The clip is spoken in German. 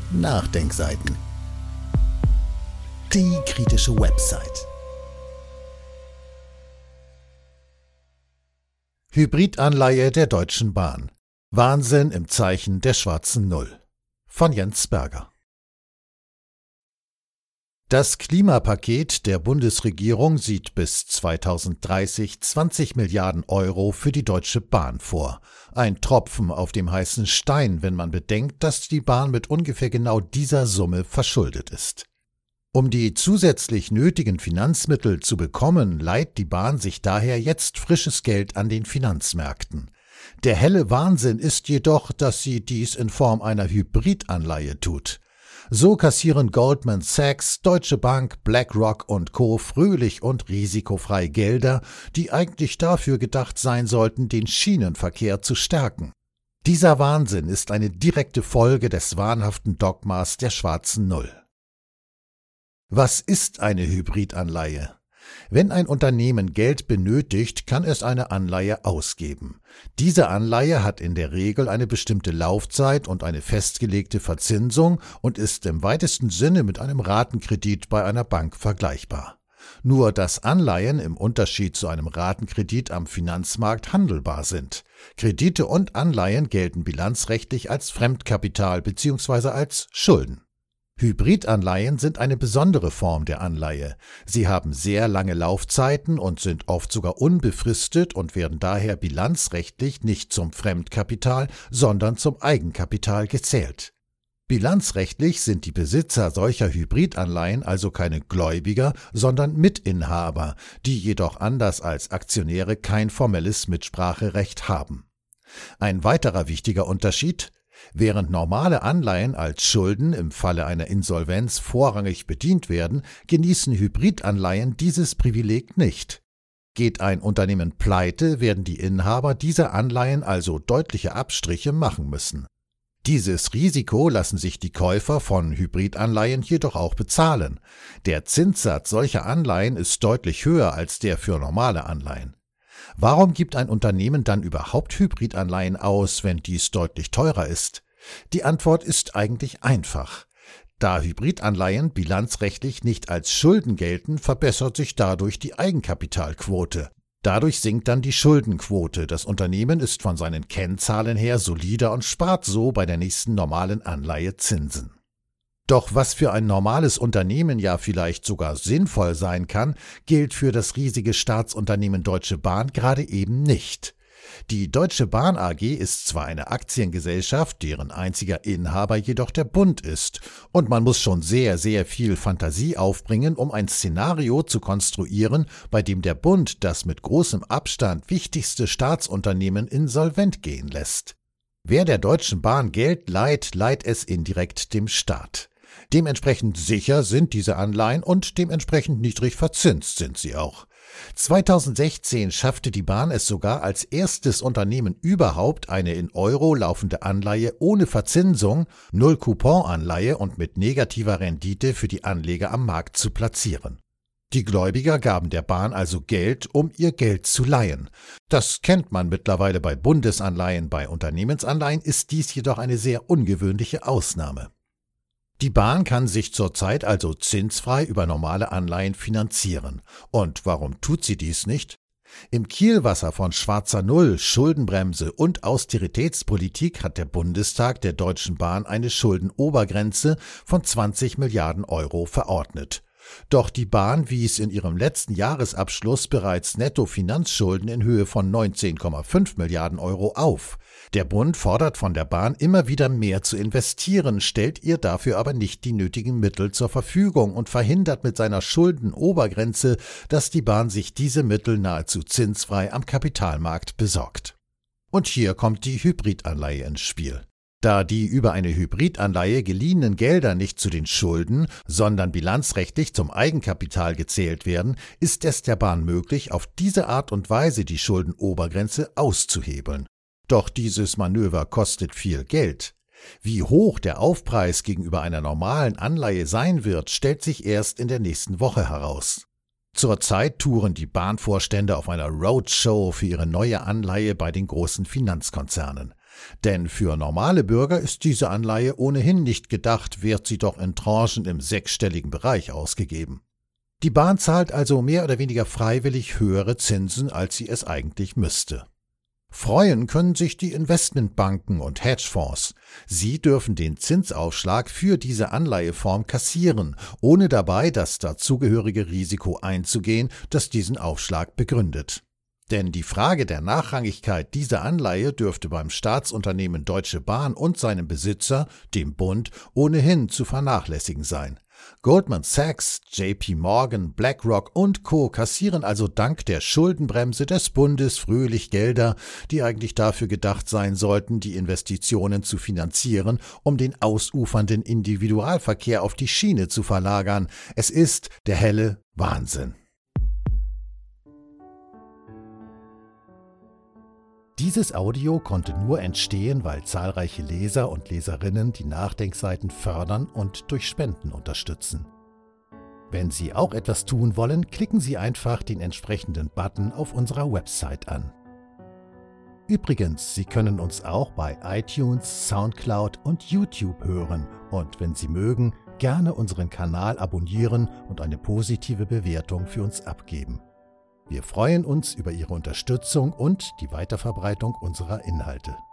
Nachdenkseiten. Die kritische Website. Hybridanleihe der Deutschen Bahn. Wahnsinn im Zeichen der schwarzen Null. Von Jens Berger. Das Klimapaket der Bundesregierung sieht bis 2030 20 Milliarden Euro für die Deutsche Bahn vor. Ein Tropfen auf dem heißen Stein, wenn man bedenkt, dass die Bahn mit ungefähr genau dieser Summe verschuldet ist. Um die zusätzlich nötigen Finanzmittel zu bekommen, leiht die Bahn sich daher jetzt frisches Geld an den Finanzmärkten. Der helle Wahnsinn ist jedoch, dass sie dies in Form einer Hybridanleihe tut. So kassieren Goldman Sachs, Deutsche Bank, BlackRock und Co. fröhlich und risikofrei Gelder, die eigentlich dafür gedacht sein sollten, den Schienenverkehr zu stärken. Dieser Wahnsinn ist eine direkte Folge des wahnhaften Dogmas der schwarzen Null. Was ist eine Hybridanleihe? Wenn ein Unternehmen Geld benötigt, kann es eine Anleihe ausgeben. Diese Anleihe hat in der Regel eine bestimmte Laufzeit und eine festgelegte Verzinsung und ist im weitesten Sinne mit einem Ratenkredit bei einer Bank vergleichbar. Nur dass Anleihen im Unterschied zu einem Ratenkredit am Finanzmarkt handelbar sind. Kredite und Anleihen gelten bilanzrechtlich als Fremdkapital bzw. als Schulden. Hybridanleihen sind eine besondere Form der Anleihe. Sie haben sehr lange Laufzeiten und sind oft sogar unbefristet und werden daher bilanzrechtlich nicht zum Fremdkapital, sondern zum Eigenkapital gezählt. Bilanzrechtlich sind die Besitzer solcher Hybridanleihen also keine Gläubiger, sondern Mitinhaber, die jedoch anders als Aktionäre kein formelles Mitspracherecht haben. Ein weiterer wichtiger Unterschied: Während normale Anleihen als Schulden im Falle einer Insolvenz vorrangig bedient werden, genießen Hybridanleihen dieses Privileg nicht. Geht ein Unternehmen pleite, werden die Inhaber dieser Anleihen also deutliche Abstriche machen müssen. Dieses Risiko lassen sich die Käufer von Hybridanleihen jedoch auch bezahlen. Der Zinssatz solcher Anleihen ist deutlich höher als der für normale Anleihen. Warum gibt ein Unternehmen dann überhaupt Hybridanleihen aus, wenn dies deutlich teurer ist? Die Antwort ist eigentlich einfach. Da Hybridanleihen bilanzrechtlich nicht als Schulden gelten, verbessert sich dadurch die Eigenkapitalquote. Dadurch sinkt dann die Schuldenquote. Das Unternehmen ist von seinen Kennzahlen her solider und spart so bei der nächsten normalen Anleihe Zinsen. Doch was für ein normales Unternehmen ja vielleicht sogar sinnvoll sein kann, gilt für das riesige Staatsunternehmen Deutsche Bahn gerade eben nicht. Die Deutsche Bahn AG ist zwar eine Aktiengesellschaft, deren einziger Inhaber jedoch der Bund ist, und man muss schon sehr, sehr viel Fantasie aufbringen, um ein Szenario zu konstruieren, bei dem der Bund das mit großem Abstand wichtigste Staatsunternehmen insolvent gehen lässt. Wer der Deutschen Bahn Geld leiht, leiht es indirekt dem Staat. Dementsprechend sicher sind diese Anleihen und dementsprechend niedrig verzinst sind sie auch. 2016 schaffte die Bahn es sogar als erstes Unternehmen überhaupt, eine in Euro laufende Anleihe ohne Verzinsung, Null-Coupon-Anleihe und mit negativer Rendite für die Anleger am Markt zu platzieren. Die Gläubiger gaben der Bahn also Geld, um ihr Geld zu leihen. Das kennt man mittlerweile bei Bundesanleihen, bei Unternehmensanleihen ist dies jedoch eine sehr ungewöhnliche Ausnahme. Die Bahn kann sich zurzeit also zinsfrei über normale Anleihen finanzieren. Und warum tut sie dies nicht? Im Kielwasser von schwarzer Null, Schuldenbremse und Austeritätspolitik hat der Bundestag der Deutschen Bahn eine Schuldenobergrenze von 20 Milliarden Euro verordnet. Doch die Bahn wies in ihrem letzten Jahresabschluss bereits Nettofinanzschulden in Höhe von 19,5 Milliarden Euro auf. Der Bund fordert von der Bahn immer wieder mehr zu investieren, stellt ihr dafür aber nicht die nötigen Mittel zur Verfügung und verhindert mit seiner Schuldenobergrenze, dass die Bahn sich diese Mittel nahezu zinsfrei am Kapitalmarkt besorgt. Und hier kommt die Hybridanleihe ins Spiel. Da die über eine Hybridanleihe geliehenen Gelder nicht zu den Schulden, sondern bilanzrechtlich zum Eigenkapital gezählt werden, ist es der Bahn möglich, auf diese Art und Weise die Schuldenobergrenze auszuhebeln. Doch dieses Manöver kostet viel Geld. Wie hoch der Aufpreis gegenüber einer normalen Anleihe sein wird, stellt sich erst in der nächsten Woche heraus. Zurzeit touren die Bahnvorstände auf einer Roadshow für ihre neue Anleihe bei den großen Finanzkonzernen. Denn für normale Bürger ist diese Anleihe ohnehin nicht gedacht, wird sie doch in Tranchen im sechsstelligen Bereich ausgegeben. Die Bahn zahlt also mehr oder weniger freiwillig höhere Zinsen, als sie es eigentlich müsste. Freuen können sich die Investmentbanken und Hedgefonds. Sie dürfen den Zinsaufschlag für diese Anleiheform kassieren, ohne dabei das dazugehörige Risiko einzugehen, das diesen Aufschlag begründet. Denn die Frage der Nachrangigkeit dieser Anleihe dürfte beim Staatsunternehmen Deutsche Bahn und seinem Besitzer, dem Bund, ohnehin zu vernachlässigen sein. Goldman Sachs, JP Morgan, BlackRock und Co. kassieren also dank der Schuldenbremse des Bundes fröhlich Gelder, die eigentlich dafür gedacht sein sollten, die Investitionen zu finanzieren, um den ausufernden Individualverkehr auf die Schiene zu verlagern. Es ist der helle Wahnsinn. Dieses Audio konnte nur entstehen, weil zahlreiche Leser und Leserinnen die Nachdenkseiten fördern und durch Spenden unterstützen. Wenn Sie auch etwas tun wollen, klicken Sie einfach den entsprechenden Button auf unserer Website an. Übrigens, Sie können uns auch bei iTunes, SoundCloud und YouTube hören und wenn Sie mögen, gerne unseren Kanal abonnieren und eine positive Bewertung für uns abgeben. Wir freuen uns über Ihre Unterstützung und die Weiterverbreitung unserer Inhalte.